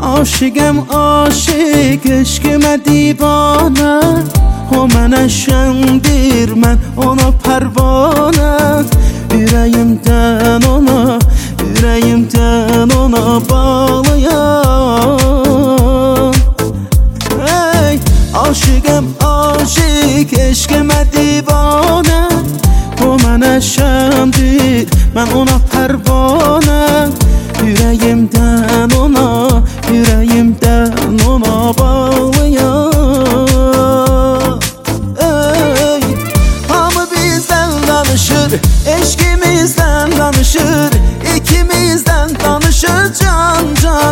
Aşıqəm aşıq, eşqimə divanə. O mənə şəndir, mən ona pərvanə. Ürəyimdən ona bağlıyam. Ey, aşıqəm aşıq, eşqimə divanə. O mənə şəndir, mən ona pərvanə. Ürəyimdən ona bağlıyam. Ey, hamı bizdən danışır, eşqimizdən danışır. İkimizdən danışır can.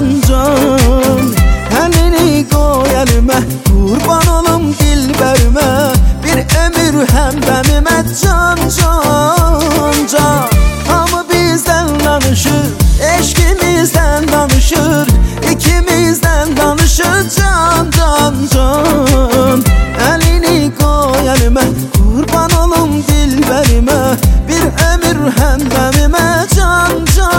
Əlini qoy əlimə, qurban olum dilbərimə. Bir ömür həmdəmimə can. Hamı bizdən danışır, eşqimizdən danışır. İkimizdən danışır can. Əlini qoy əlimə, qurban olum dilbərimə. Bir ömür həmdəmimə can.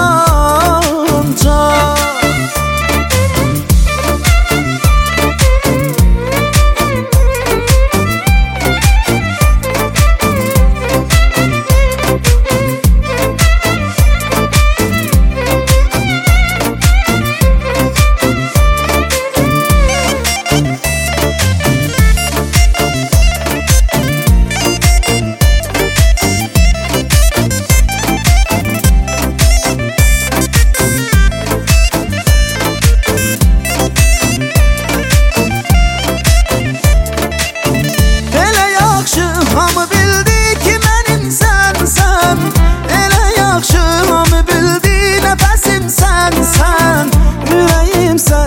Hamı bildi ki mənim sənsən. Elə yaxşı hamı bildi nəfəsim sən. Ürəyimsən.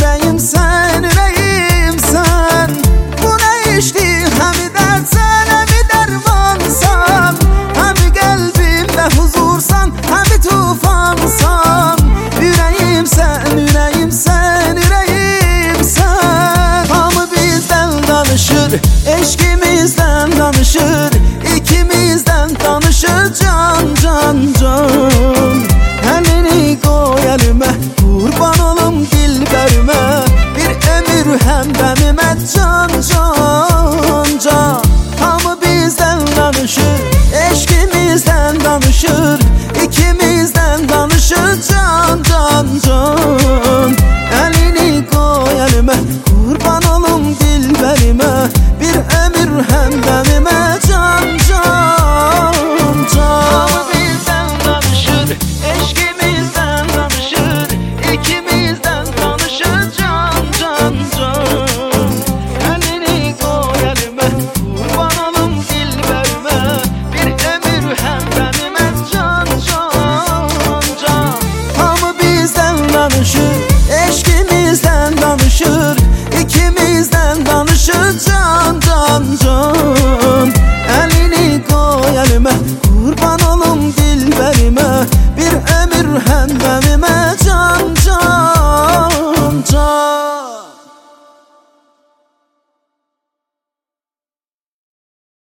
Bu nə işdir, həmi dərdsən, həmi dərmansan. Həmi qəlbimdə huzursan, həmi tufansan. Ürəyimsən. Hamı bizdən danışır, eşqimizdən danışır. İkimizdən danışır can. Əlini qoy əlimə, qurban olum dilbərimə. Bir ömür həmdəmimə can. Hamı bizdən danışır, eşqimizdən danışır. İkimizdən danışır can. Əlini qoy əlimə, qurban olum dilbərimə. Bir ömür həmdəmimə can. Hamı bizdən danışır, eşqimizdən danışır. İkimizdən danışır can. Əlini qoy əlimə, qurban olum dilbərimə. Bir ömür həmdəmimə can. Hamı bizdən danışır, eşqimizdən danışır. İkimizdən danışır